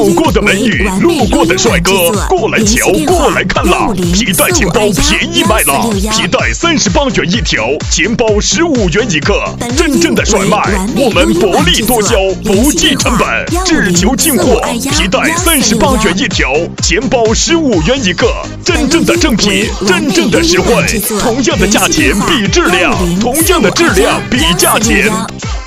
过的美女，路过的帅哥，过来瞧，过来看啦！皮带钱包便宜卖啦！皮带38元一条，钱包15元一个，真正的甩卖，我们薄利多销，不计成本，只求进货。皮带38元一条，钱包15元一个，真正的正品，真正的实惠，同样的价钱比质量，同样的质量比价钱。